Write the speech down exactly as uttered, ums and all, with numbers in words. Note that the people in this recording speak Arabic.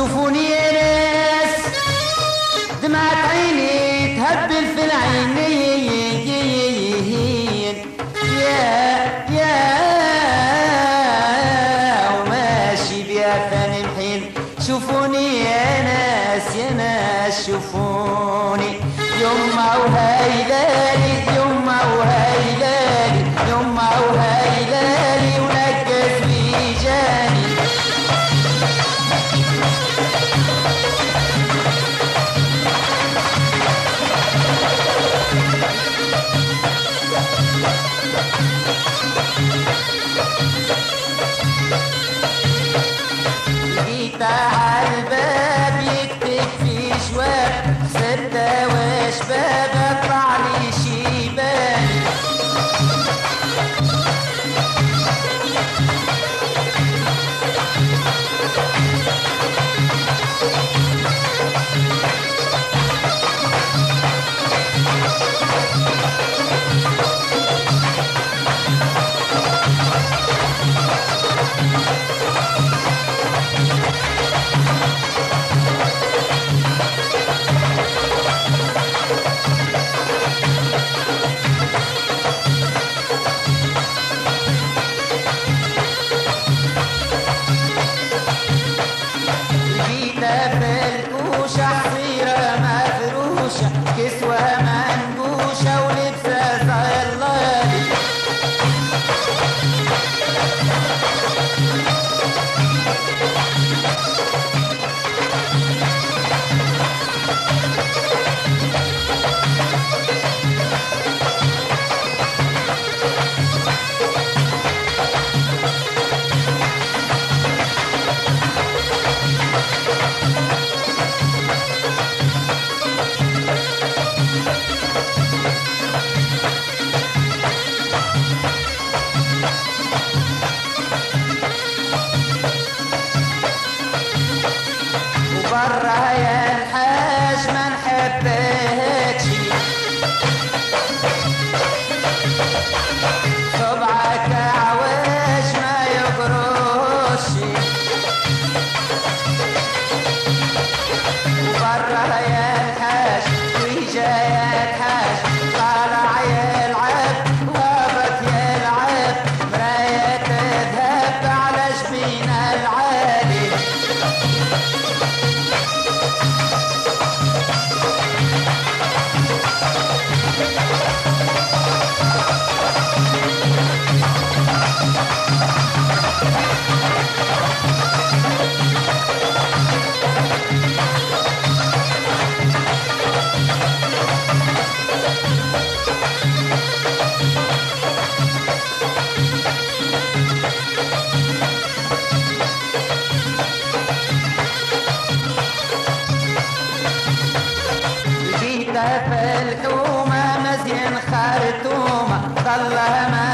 شوفوني يا ناس دمعة عيني تهبل في العينين يا يا وماشي بيا فاني الحين شوفوني يا ناس يا ناس شوفوني يما وهيلالي يما وهيلالي يما وهيلالي ونكس بيجاني جيت عالباب يكتب في شواب ستة وشباب اطلع لي شيباني كسوة منبوشة ولبسة صيلاني برا يا الحاج ما نحبهكش صبعك عواج ما يقروش برا يا الحاج ويجا يا الحاج طالع يلعب وابط يلعب مراية تذهب على جبين العالي في الحومة مزين خرطومة ضلها ما